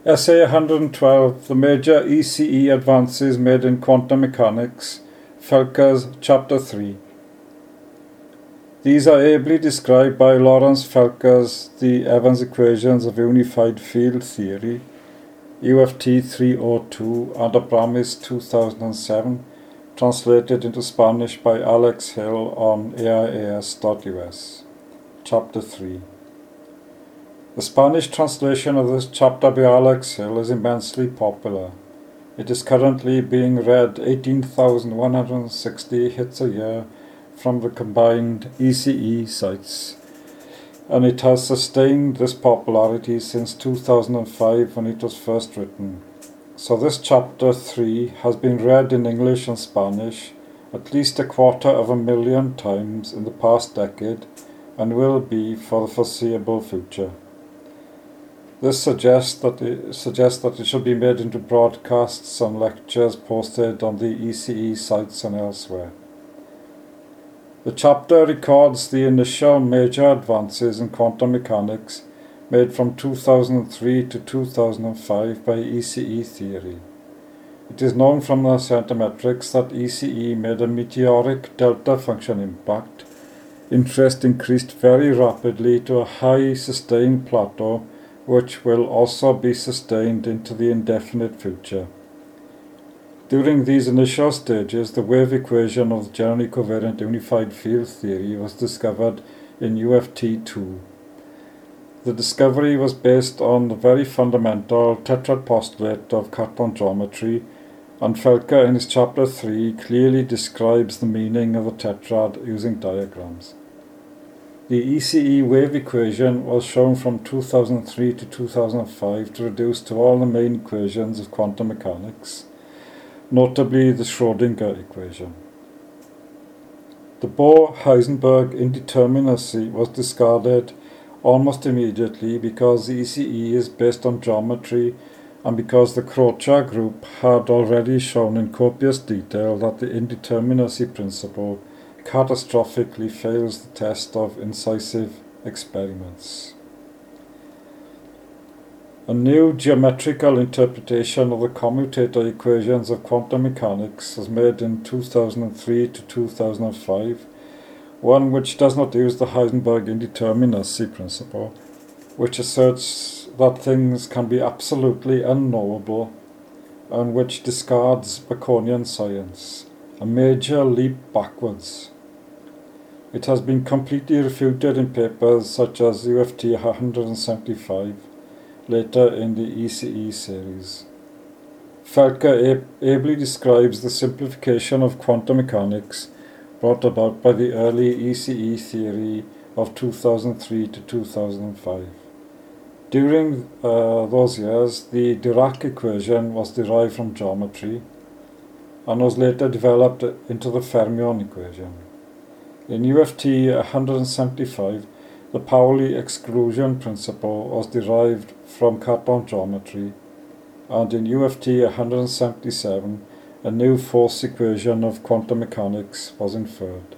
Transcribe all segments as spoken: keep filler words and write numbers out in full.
Essay one hundred twelve, The Major E C E Advances Made in Quantum Mechanics, Felker's Chapter three. These are ably described by Lawrence Felker's The Evans Equations of Unified Field Theory, U F T three oh two, and Abramis two thousand seven, translated into Spanish by Alex Hill on A I A S dot U S. Chapter three. The Spanish translation of this chapter by Alex Hill is immensely popular. It is currently being read eighteen thousand one hundred sixty hits a year from the combined E C E sites, and it has sustained this popularity since two thousand five when it was first written. So this chapter three has been read in English and Spanish at least a quarter of a million times in the past decade and will be for the foreseeable future. This suggests that, it, suggests that it should be made into broadcasts and lectures posted on the E C E sites and elsewhere. The chapter records the initial major advances in quantum mechanics made from two thousand three to two thousand five by E C E theory. It is known from the centimetrics that E C E made a meteoric delta function impact. Interest increased very rapidly to a high sustained plateau, which will also be sustained into the indefinite future. During these initial stages, the wave equation of the generally covariant unified field theory was discovered in U F T two. The discovery was based on the very fundamental tetrad postulate of Kaplan geometry, and Felker in his chapter three clearly describes the meaning of the tetrad using diagrams. The E C E wave equation was shown from two thousand three to two thousand five to reduce to all the main equations of quantum mechanics, notably the Schrödinger equation. The Bohr-Heisenberg indeterminacy was discarded almost immediately because the E C E is based on geometry and because the Krocher group had already shown in copious detail that the indeterminacy principle catastrophically fails the test of incisive experiments. A new geometrical interpretation of the commutator equations of quantum mechanics was made in two thousand three to two thousand five, one which does not use the Heisenberg indeterminacy principle, which asserts that things can be absolutely unknowable, and which discards Baconian science, a major leap backwards. It has been completely refuted in papers such as U F T one hundred seventy-five, later in the E C E series. Felker ab- ably describes the simplification of quantum mechanics brought about by the early E C E theory of two thousand three to two thousand five. During uh, those years, the Dirac equation was derived from geometry and was later developed into the fermion equation. In U F T one hundred seventy-five, the Pauli exclusion principle was derived from Kaplan geometry, and in U F T one hundred seventy-seven, a new force equation of quantum mechanics was inferred.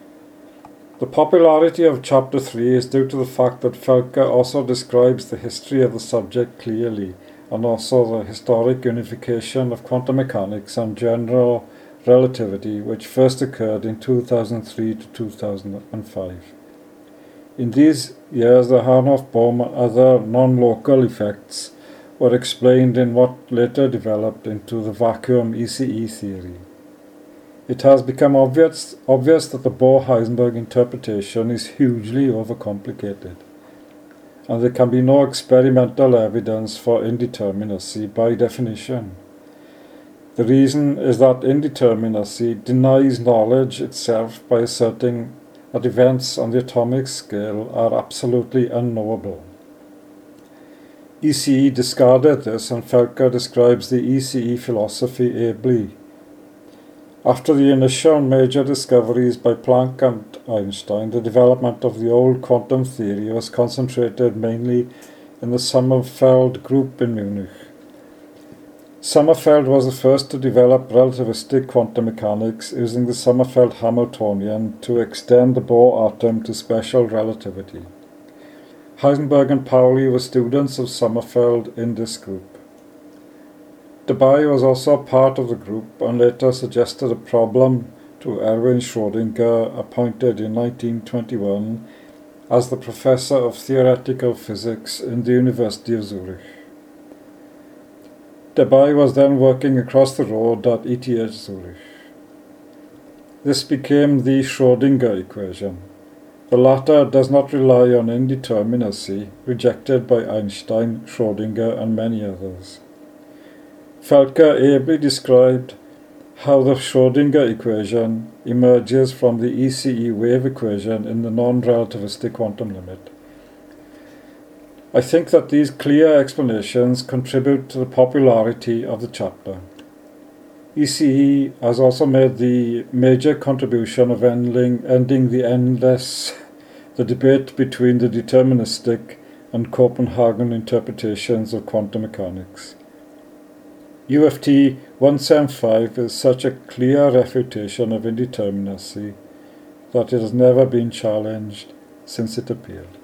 The popularity of Chapter three is due to the fact that Felker also describes the history of the subject clearly, and also the historic unification of quantum mechanics and general relativity, which first occurred in two thousand three to two thousand five. In these years, the Harnaff-Bohm and other non-local effects were explained in what later developed into the vacuum E C E theory. It has become obvious, obvious that the Bohr-Heisenberg interpretation is hugely overcomplicated, and there can be no experimental evidence for indeterminacy by definition. The reason is that indeterminacy denies knowledge itself by asserting that events on the atomic scale are absolutely unknowable. E C E discarded this, and Felker describes the E C E philosophy ably. After the initial major discoveries by Planck and Einstein, the development of the old quantum theory was concentrated mainly in the Sommerfeld group in Munich. Sommerfeld was the first to develop relativistic quantum mechanics using the Sommerfeld Hamiltonian to extend the Bohr atom to special relativity. Heisenberg and Pauli were students of Sommerfeld in this group. Debye was also part of the group and later suggested a problem to Erwin Schrödinger, appointed in nineteen twenty-one as the Professor of Theoretical Physics in the University of Zurich. Debye was then working across the road at E T H Zurich. This became the Schrödinger equation. The latter does not rely on indeterminacy, rejected by Einstein, Schrödinger, and many others. Felker ably described how the Schrödinger equation emerges from the E C E wave equation in the non-relativistic quantum limit. I think that these clear explanations contribute to the popularity of the chapter. E C E has also made the major contribution of ending, ending the endless, the debate between the deterministic and Copenhagen interpretations of quantum mechanics. U F T one seventy-five is such a clear refutation of indeterminacy that it has never been challenged since it appeared.